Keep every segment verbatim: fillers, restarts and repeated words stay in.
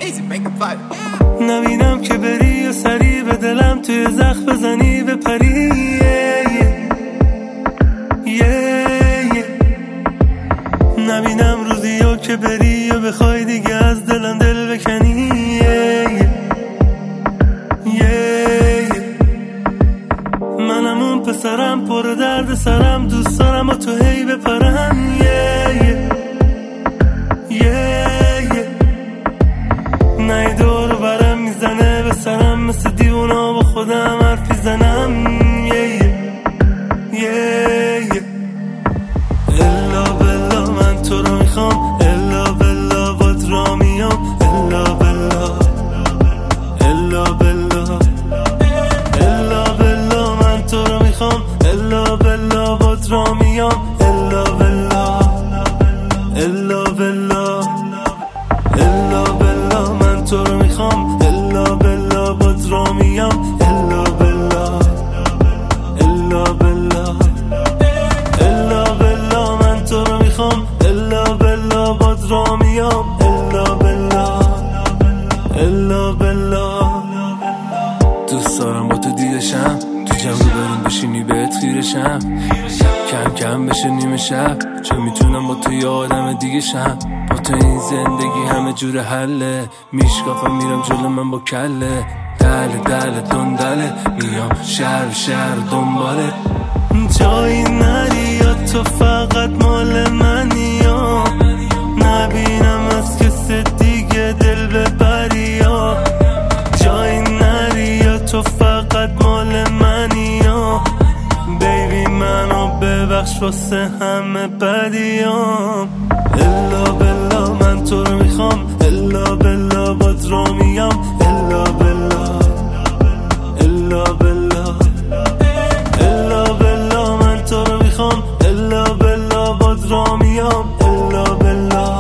نبینم که بری و سری به دلم توی زخم بزنی به پری نبینم روزی و که بری و بخوای دیگه از دلم دل بکنی منم اون پسرم پر درد سرم دوست دارم و تو هی بپرم نه دور برم میزنه به سرم مثل دیونا با خودم حرفی زنم الا بلا من تو رو میخوام الا بلا باد را میام الا بلا الا بلا الا بلا من تو رو میخوام الا بلا باد را میام الا بلا الا بلا الا بلا من تو رو میخوام الا بلا باد را میام الا بلا الا بلا الا بلا من تو رو میخوام الا بلا باد را میام الا بلا الا بلا دوست دارم با تو دیدشم تو جمع بریم بشینی بهت خیرشم کم کم بشه نیمه شب چون میتونم با تو یه آدم دیگه شم با تو این زندگی همه جور حله میشکافم میرم جلو من با کله دله دله دندله میام شهر شهر دنباله جایی نری یا تو فقط مال منی یا نبینم از کسی دیگه دل ببری یا جایی نری یا تو فقط مال منی یا بیبی منو ببخش واسه همه بدیام الا بلا من تو رو میخوام الا بلا باد رو میام الا بلا الا بلا الا بلا من تو رو میخوام الا بلا باد رو میام الا بلا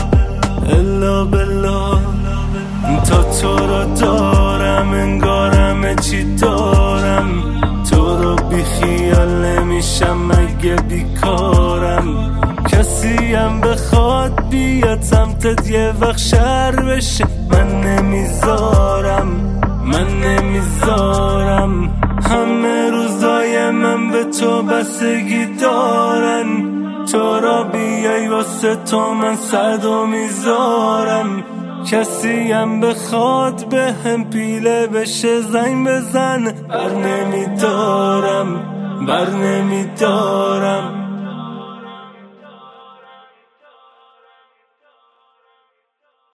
الا بلا تا تو رو دارم انگارم چی دارم تو رو بی خیال نمیشم مگه بیکارم کسی هم بخواد بیاد سمتت یه وقت شر بشه من نمیذارم من نمیذارم همه روزای من به تو بستگی دارن تو را بیای واسه تو من صدو میذارم کسی هم بخواد به هم پیله بشه زنگ بزن بر نمیدارم بر نمیدارم